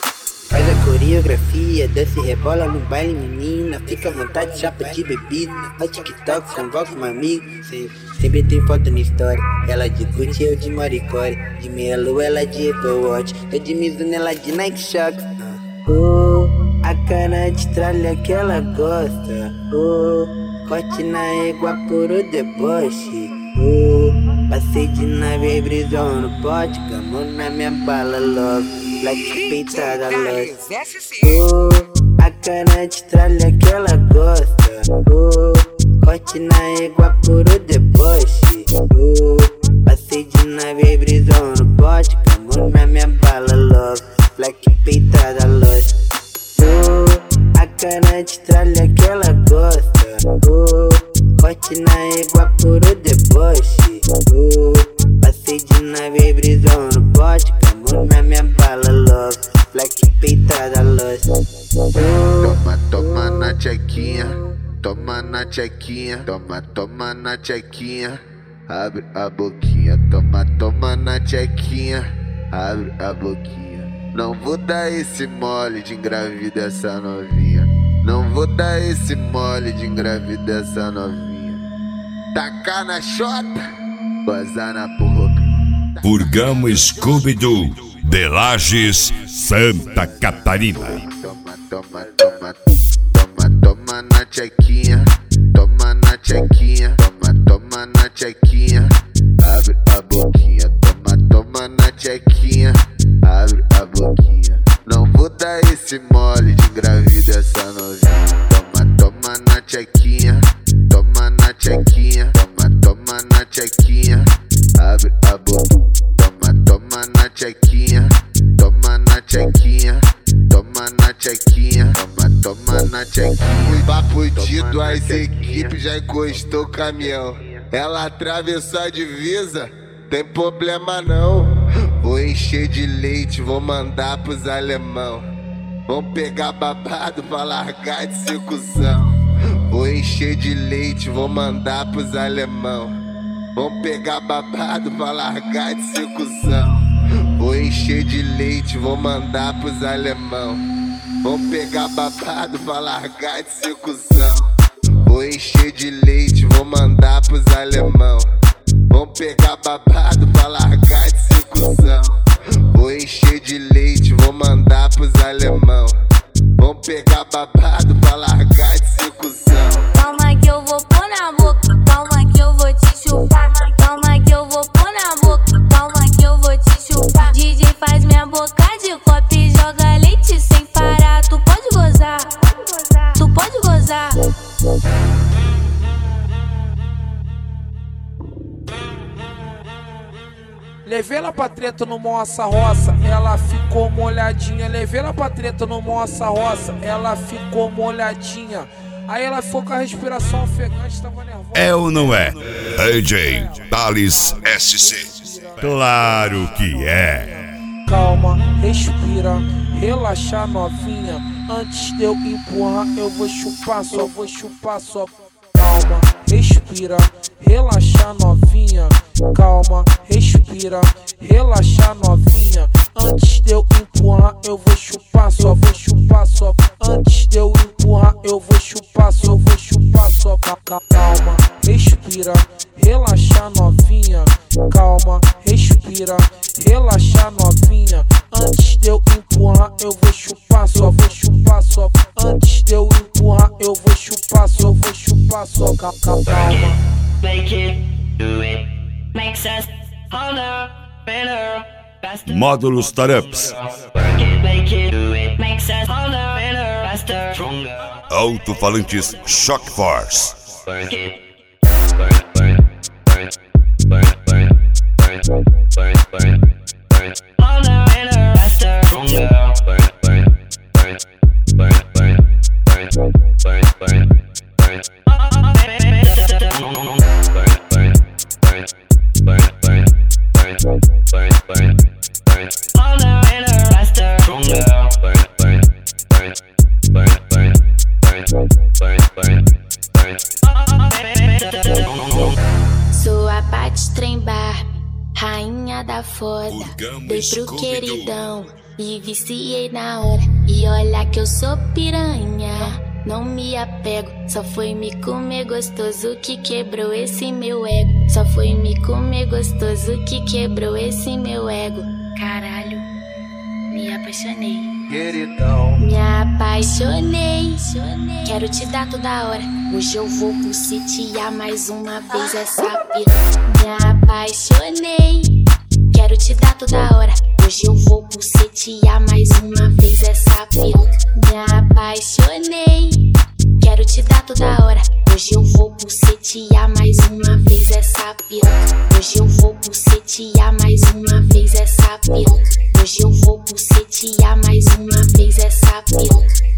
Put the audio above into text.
Faz a coreografia, desce e rebola no baile, menina. Fica à vontade, chapa de bebida. No TikTok, convoca uma amiga. Sempre tem foto na história. Ela de Gucci, eu de Maricore. De Melo, ela de Apple Watch. Eu de Mizuno, ela de Nike Shock. A cara de tralha que ela gosta. Corte na égua por o deboche. Passei de nave, brisou no pote. Camou na minha bala, love. Black peitada, luz. A cara de tralha que ela gosta. Corte na égua por o deboche. Passei de nave, brisou no pote. Camou na minha bala, love. Black peitada, luz. A cara de tralha que ela gosta. Corte na égua por o deboche. Passei de nave, brisou no pote. Camou na minha bala, love. Black peitada, luz. Toma na tchequinha. Toma na tchequinha. Toma na tchequinha. Abre a boquinha. Toma na tchequinha. Abre a boquinha. Não vou dar esse mole de engravida essa novinha. Não vou dar esse mole de engravida essa novinha. Tacar na chota, gozar na boca. Burgão Scooby-Doo, de Lages, Santa Catarina. Toma na tchequinha. Toma na tchequinha. Toma na tchequinha. Abre a boquinha. Toma na tchequinha. Abre a boquinha. Não vou dar esse mole de engravida essa novinha. Toma na tchequinha. Toma na tchequinha. Toma na tchequinha. Abre a boca. Toma na tchequinha. Toma na tchequinha. Toma na tchequinha. Toma na tchequinha. Papo de duas equipes, já encostou o caminhão. Ela atravessou a divisa, tem problema não. Vou encher de leite, vou mandar pros alemão. Vão pegar babado pra largar de ser cuzão. Vou encher de leite, vou mandar pros alemão. Vão pegar babado pra largar de ser cuzão. Vou encher de leite, vou mandar pros alemão. Vão pegar babado pra largar de ser cuzão. Vou encher de leite, vou mandar pros alemão. Vão pegar babado pra largar de ser cuzão. Vou encher de leite, vou mandar pros alemão. Vão pegar babado pra largar de ser cuzão. Calma que eu vou pôr na boca. Calma que eu vou te chupar. Calma que eu vou pôr na boca. Calma que eu vou te chupar. DJ faz minha boca de copo e joga leite sem parar. Tu pode gozar. Tu pode gozar. Levei ela pra treta no Moça Roça, ela ficou molhadinha. Levei ela pra treta no Moça Roça, ela ficou molhadinha. Aí ela ficou com a respiração ofegante, tava nervosa. É ou não é? DJ Thales SC. Claro que é. Calma, respira, relaxa novinha. Antes de eu empurrar, eu vou chupar, só vou chupar, só. Calma, respira, relaxa novinha. Calma, respira, relaxa novinha. Antes de eu empurrar, eu vou chupar, só vou chupar, só. Antes de eu empurrar, eu vou chupar, só vou chupar, só. Calma, respira, relaxa novinha. Calma, respira, relaxa novinha. Antes de eu empurrar, eu vou chupar, só vou chupar, só. Antes de eu empurrar, eu vou chupar, só vou chupar, só. Calma. Make it, do it, makes us harder, better, faster. Módulo Startups. Work it, make it, do it, makes us harder, better, faster, stronger. Alto-falantes Shock Force. Work it, burn, burn, burn, burn, burn, burn, burn, burn, burn. Harder, better, faster, stronger. Burn, burn, burn, burn, burn, burn, burn, burn, burn. Sua Paty Trem Barbie, rainha da foda. Burgão Dei pro Scooby-Doo. queridão e viciei na hora. E olha que eu sou piranha, não me apego. Só foi me comer gostoso que quebrou esse meu ego. Só foi me comer gostoso que quebrou esse meu ego. Caralho, me apaixonei. Queridão, me apaixonei, quero te dar toda hora. Hoje eu vou bucetear mais uma vez essa piranha. Me apaixonei, quero te dar toda hora. Hoje eu vou bucetear mais uma vez essa piranha. Me apaixonei, quero te dar toda hora. Hoje eu vou bucetear mais uma vez essa piranha. Hoje eu vou bucetear mais uma vez essa piranha. Hoje eu vou bucetear mais uma vez essa piranha.